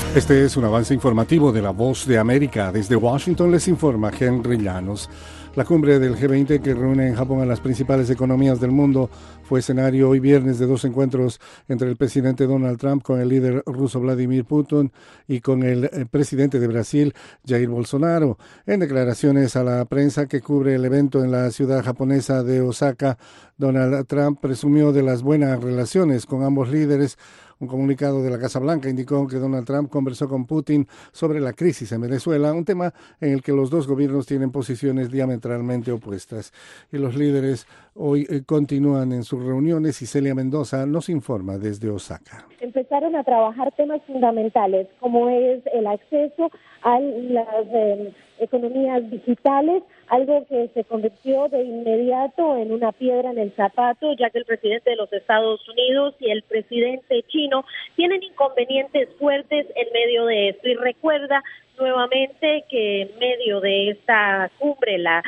Este es un avance informativo de La Voz de América. Desde Washington les informa Henry Llanos. La cumbre del G20, que reúne en Japón a las principales economías del mundo, fue escenario hoy viernes de dos encuentros entre el presidente Donald Trump con el líder ruso Vladimir Putin y con el presidente de Brasil, Jair Bolsonaro. En declaraciones a la prensa que cubre el evento en la ciudad japonesa de Osaka, Donald Trump presumió de las buenas relaciones con ambos líderes. Un comunicado de la Casa Blanca indicó que Donald Trump conversó con Putin sobre la crisis en Venezuela, un tema en el que los dos gobiernos tienen posiciones diametralmente opuestas. Y los líderes hoy continúan en sus reuniones y Celia Mendoza nos informa desde Osaka. Empezaron a trabajar temas fundamentales como es el acceso a las economías digitales, algo que se convirtió de inmediato en una piedra en el zapato, ya que el presidente de los Estados Unidos y el presidente chino tienen inconvenientes fuertes en medio de esto. Y recuerda nuevamente que en medio de esta cumbre, la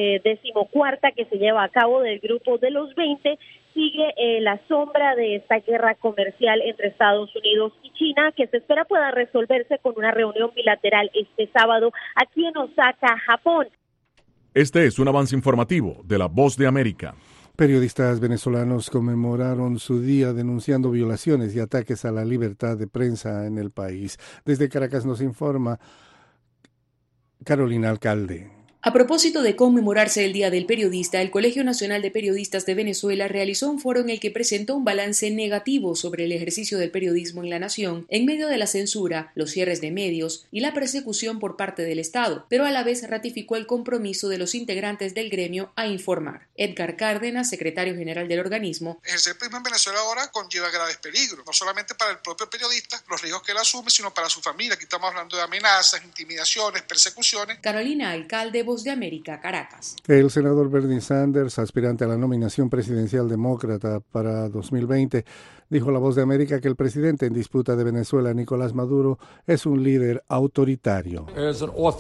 14ª que se lleva a cabo del grupo de los 20, sigue la sombra de esta guerra comercial entre Estados Unidos y China, que se espera pueda resolverse con una reunión bilateral este sábado aquí en Osaka, Japón. Este es un avance informativo de La Voz de América. Periodistas venezolanos conmemoraron su día denunciando violaciones y ataques a la libertad de prensa en el país. Desde Caracas nos informa Carolina Alcalde. A propósito de conmemorarse el Día del Periodista, el Colegio Nacional de Periodistas de Venezuela realizó un foro en el que presentó un balance negativo sobre el ejercicio del periodismo en la nación en medio de la censura, los cierres de medios y la persecución por parte del Estado, pero a la vez ratificó el compromiso de los integrantes del gremio a informar. Edgar Cárdenas, secretario general del organismo: ejercer periodismo en Venezuela ahora conlleva graves peligros, no solamente para el propio periodista, los riesgos que él asume, sino para su familia. Aquí estamos hablando de amenazas, intimidaciones, persecuciones. Carolina Alcalde, Voz de América, Caracas. El senador Bernie Sanders, aspirante a la nominación presidencial demócrata para 2020, dijo a La Voz de América que el presidente en disputa de Venezuela, Nicolás Maduro, es un líder autoritario. Es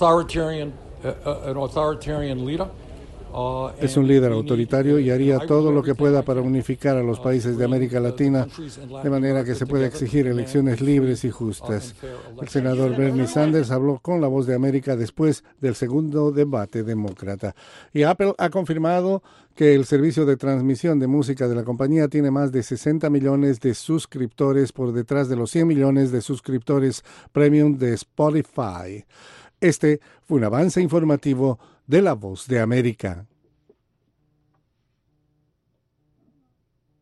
un líder autoritario y haría todo lo que pueda para unificar a los países de América Latina de manera que se pueda exigir elecciones libres y justas. El senador Bernie Sanders habló con La Voz de América después del segundo debate demócrata. Y Apple ha confirmado que el servicio de transmisión de música de la compañía tiene más de 60 millones de suscriptores por detrás de los 100 millones de suscriptores premium de Spotify. Este fue un avance informativo de La Voz de América.